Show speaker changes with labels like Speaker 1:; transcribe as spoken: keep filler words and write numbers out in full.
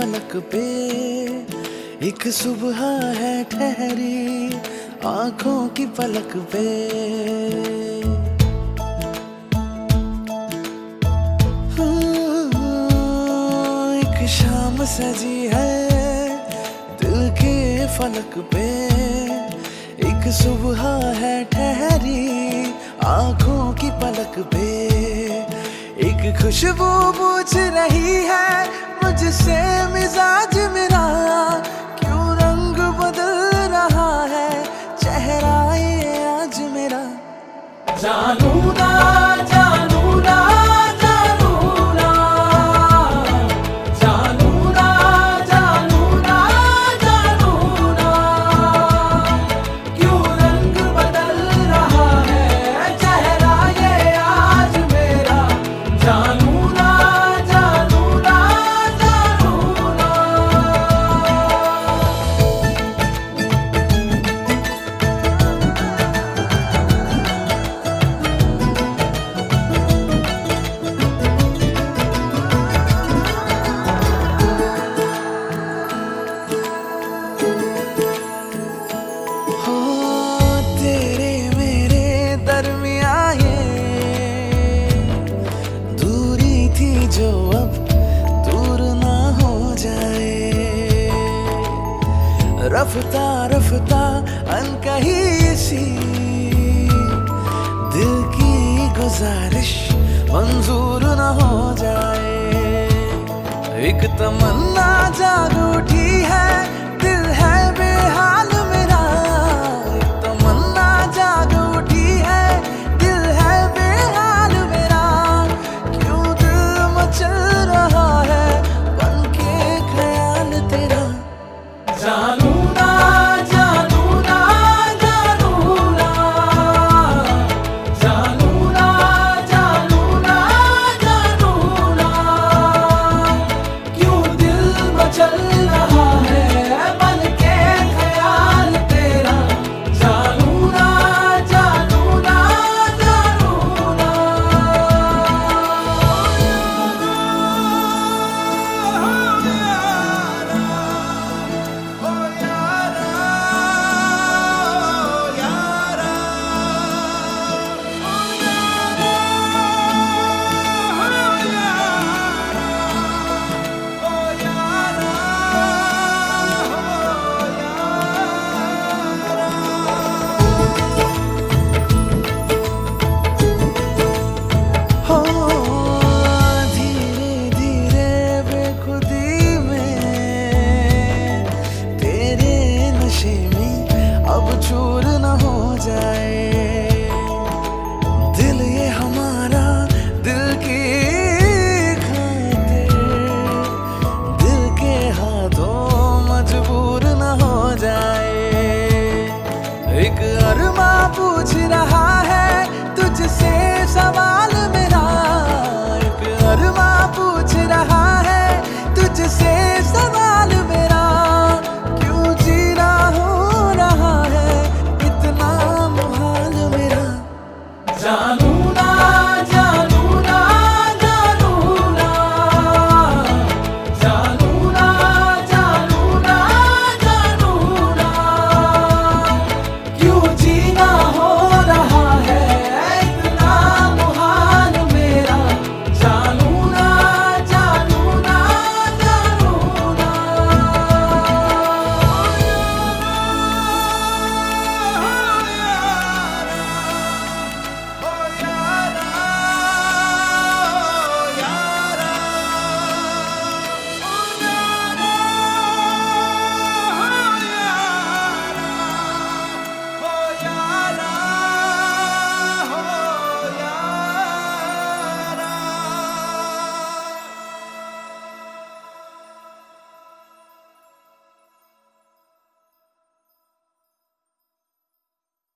Speaker 1: फलक पे एक सुबह है ठहरी आंखों की पलक पे। एक शाम सजी है दिल के फलक पे एक सुबह है ठहरी आंखों की पलक पे। एक खुशबू पूछ रही है मुझसे मिजाज मेरा, क्यों रंग बदल रहा है चेहरा ये आज मेरा। जानू ना जानू ना जानू ना जानू ना जानू ना जानू ना, क्यों रंग बदल रहा है चेहरा ये आज मेरा। जानू ना जानू ना जानू ना। हो तेरे मेरे दरमिया ये दूरी थी जो अब दूर ना हो जाए। रफ्ता रफ्ता अनकही सी दिल की गुजारिश मंजूर ना हो जाए। एक तमन्ना जाग उठी है